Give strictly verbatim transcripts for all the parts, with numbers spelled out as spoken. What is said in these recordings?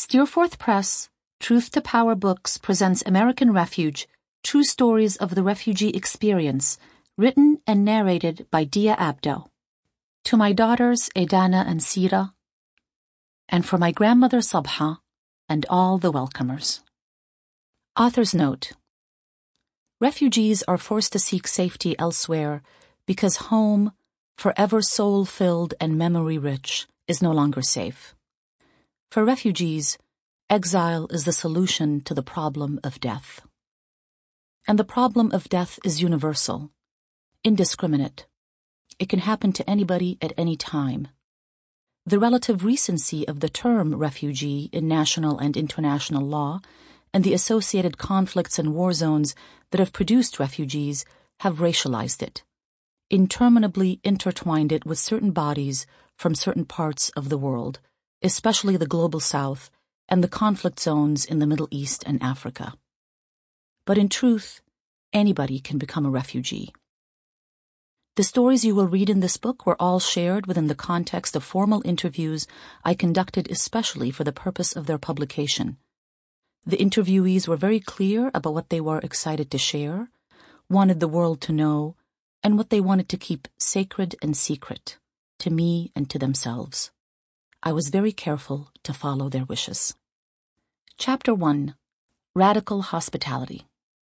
Steerforth Press, Truth to Power Books presents American Refuge, True Stories of the Refugee Experience, written and narrated by Dia Abdo. To my daughters Edana and Sira, and for my grandmother Sabha, and all the welcomers. Author's note. Refugees are forced to seek safety elsewhere because home, forever soul-filled and memory-rich, is no longer safe. For refugees, exile is the solution to the problem of death. And the problem of death is universal, indiscriminate. It can happen to anybody at any time. The relative recency of the term refugee in national and international law and the associated conflicts and war zones that have produced refugees have racialized it, interminably intertwined it with certain bodies from certain parts of the world, especially the global south and the conflict zones in the Middle East and Africa. But in truth, anybody can become a refugee. The stories you will read in this book were all shared within the context of formal interviews I conducted especially for the purpose of their publication. The interviewees were very clear about what they were excited to share, wanted the world to know, and what they wanted to keep sacred and secret, to me and to themselves. I was very careful to follow their wishes. Chapter one. Radical Hospitality.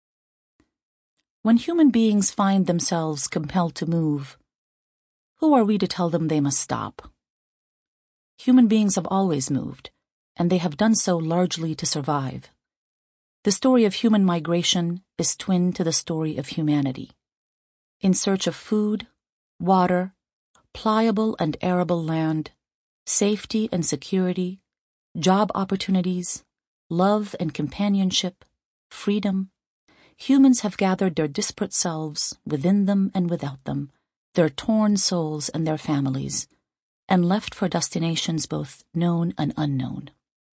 When human beings find themselves compelled to move, who are we to tell them they must stop? Human beings have always moved, and they have done so largely to survive. The story of human migration is twin to the story of humanity. In search of food, water, pliable and arable land, safety and security, job opportunities, love and companionship, freedom, humans have gathered their disparate selves, within them and without them, their torn souls and their families, and left for destinations both known and unknown.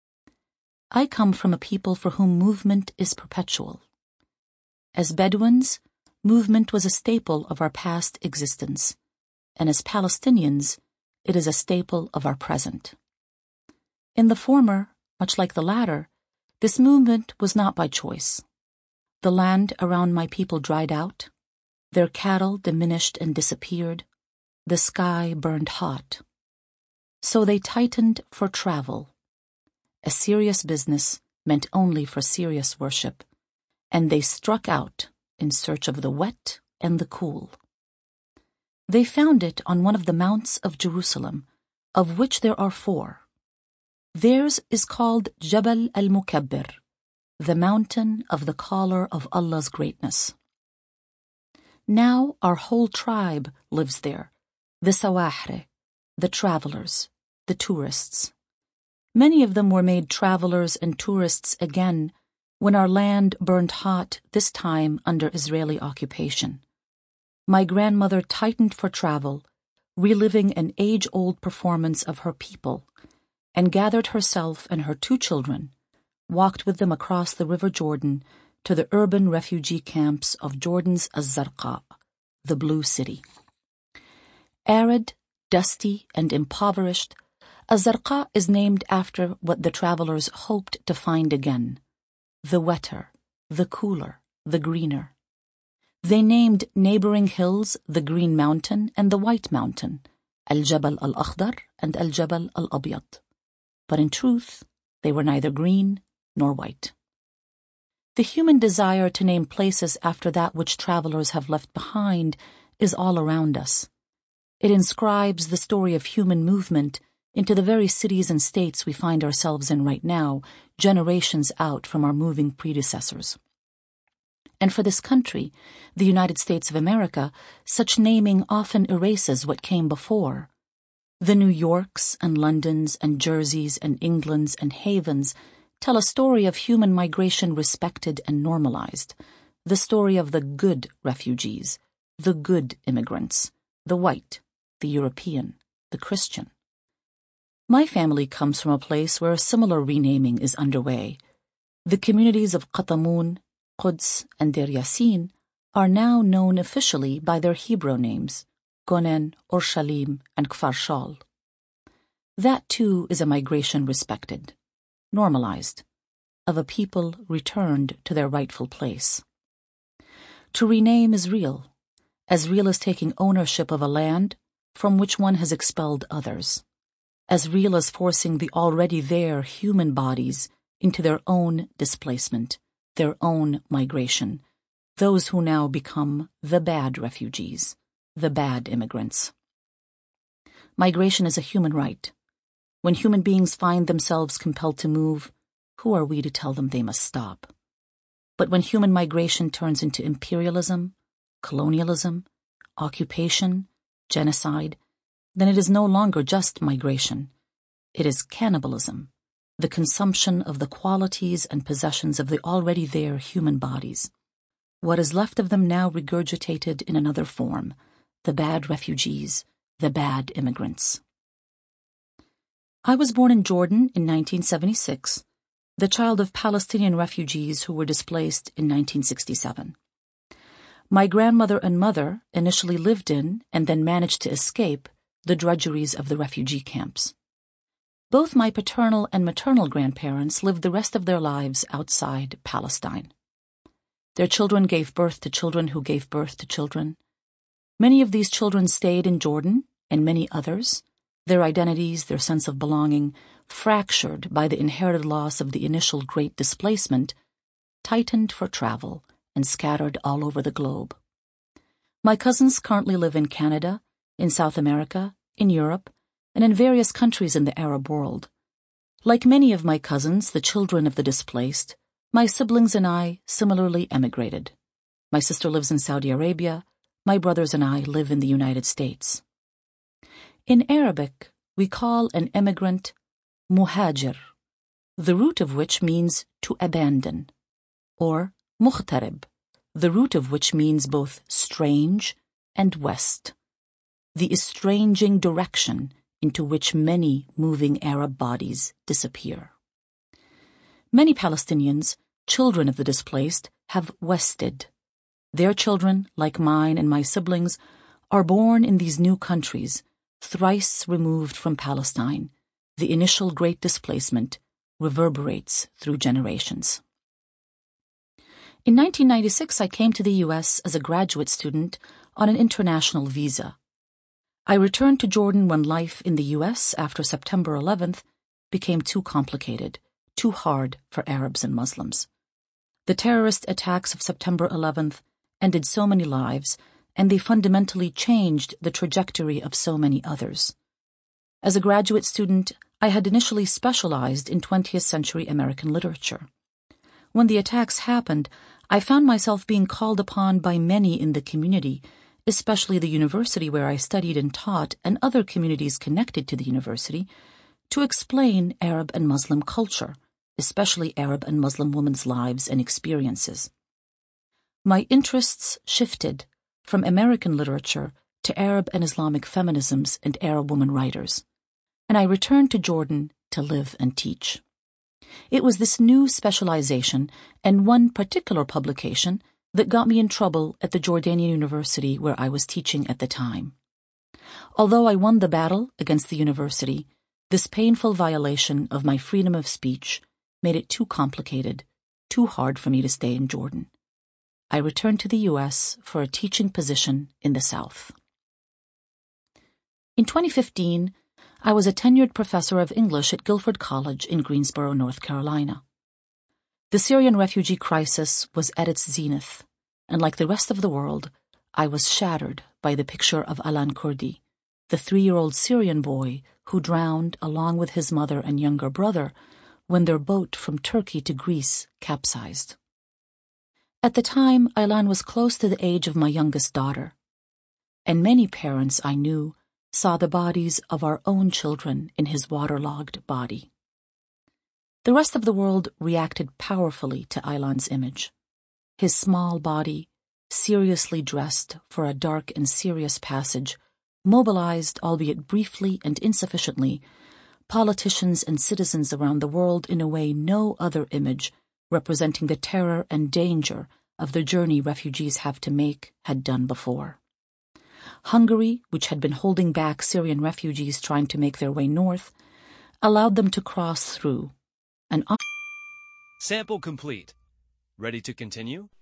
I come from a people for whom movement is perpetual. As Bedouins, movement was a staple of our past existence, and as Palestinians, it is a staple of our present. In the former, much like the latter, this movement was not by choice. The land around my people dried out, their cattle diminished and disappeared, the sky burned hot. So they tightened for travel, a serious business meant only for serious worship, and they struck out in search of the wet and the cool. They found it on one of the mounts of Jerusalem, of which there are four. Theirs is called Jabal al-Mukabbir, the mountain of the caller of Allah's greatness. Now our whole tribe lives there, the Sawahre, the travelers, the tourists. Many of them were made travelers and tourists again when our land burned hot, this time under Israeli occupation. My grandmother tightened for travel, reliving an age-old performance of her people, and gathered herself and her two children, walked with them across the River Jordan to the urban refugee camps of Jordan's Az-Zarqa, the Blue City. Arid, dusty, and impoverished, Az-Zarqa is named after what the travelers hoped to find again: the wetter, the cooler, the greener. They named neighboring hills the Green Mountain and the White Mountain, Al-Jabal al-Akhdar and Al-Jabal al-Abyad. But in truth, they were neither green nor white. The human desire to name places after that which travelers have left behind is all around us. It inscribes the story of human movement into the very cities and states we find ourselves in right now, generations out from our moving predecessors. And for this country, the United States of America, such naming often erases what came before. The New Yorks and Londons and Jerseys and Englands and Havens tell a story of human migration respected and normalized, the story of the good refugees, the good immigrants, the white, the European, the Christian. My family comes from a place where a similar renaming is underway. The communities of Qatamun, Quds, and Deir Yassin are now known officially by their Hebrew names, Gonen, Urshalim, and Kfar Shal. That too is a migration respected. normalized, of a people returned to their rightful place. To rename is real, as real as taking ownership of a land from which one has expelled others, as real as forcing the already there human bodies into their own displacement, their own migration, those who now become the bad refugees, the bad immigrants. Migration is a human right. When human beings find themselves compelled to move, who are we to tell them they must stop? But when human migration turns into imperialism, colonialism, occupation, genocide, then it is no longer just migration. It is cannibalism, the consumption of the qualities and possessions of the already there human bodies. What is left of them now regurgitated in another form, the bad refugees, the bad immigrants. I was born in Jordan in nineteen seventy-six, the child of Palestinian refugees who were displaced in nineteen sixty-seven. My grandmother and mother initially lived in and then managed to escape the drudgeries of the refugee camps. Both my paternal and maternal grandparents lived the rest of their lives outside Palestine. Their children gave birth to children who gave birth to children. Many of these children stayed in Jordan, and many others, their identities, their sense of belonging, fractured by the inherited loss of the initial great displacement, tightened for travel and scattered all over the globe. My cousins currently live in Canada, in South America, in Europe, and in various countries in the Arab world. Like many of my cousins, the children of the displaced, my siblings and I similarly emigrated. My sister lives in Saudi Arabia. My brothers and I live in the United States. In Arabic, we call an emigrant muhajir, the root of which means to abandon, or mughtarib, the root of which means both strange and west, the estranging direction into which many moving Arab bodies disappear. Many Palestinians, children of the displaced, have wested. Their children, like mine and my siblings, are born in these new countries, thrice removed from Palestine. The initial great displacement reverberates through generations. In nineteen ninety-six, I came to the U S as a graduate student on an international visa. I returned to Jordan when life in the U S after September eleventh became too complicated, too hard for Arabs and Muslims. The terrorist attacks of September eleventh ended so many lives, and they fundamentally changed the trajectory of so many others. As a graduate student, I had initially specialized in twentieth century American literature. When the attacks happened, I found myself being called upon by many in the community, especially the university where I studied and taught and other communities connected to the university, to explain Arab and Muslim culture, especially Arab and Muslim women's lives and experiences. My interests shifted from American literature to Arab and Islamic feminisms and Arab women writers, and I returned to Jordan to live and teach. It was this new specialization and one particular publication that got me in trouble at the Jordanian university where I was teaching at the time. Although I won the battle against the university, this painful violation of my freedom of speech made it too complicated, too hard for me to stay in Jordan. I returned to the U S for a teaching position in the South. In twenty fifteen, I was a tenured professor of English at Guilford College in Greensboro, North Carolina. The Syrian refugee crisis was at its zenith, and like the rest of the world, I was shattered by the picture of Alan Kurdi, the three-year-old Syrian boy who drowned along with his mother and younger brother when their boat from Turkey to Greece capsized. At the time, Aylan was close to the age of my youngest daughter, and many parents I knew saw the bodies of our own children in his waterlogged body. The rest of the world reacted powerfully to Aylan's image. His small body, seriously dressed for a dark and serious passage, mobilized, albeit briefly and insufficiently, politicians and citizens around the world in a way no other image representing the terror and danger of the journey refugees have to make had done before. Hungary, which had been holding back Syrian refugees trying to make their way north, allowed them to cross through, an Sample complete. Ready to continue?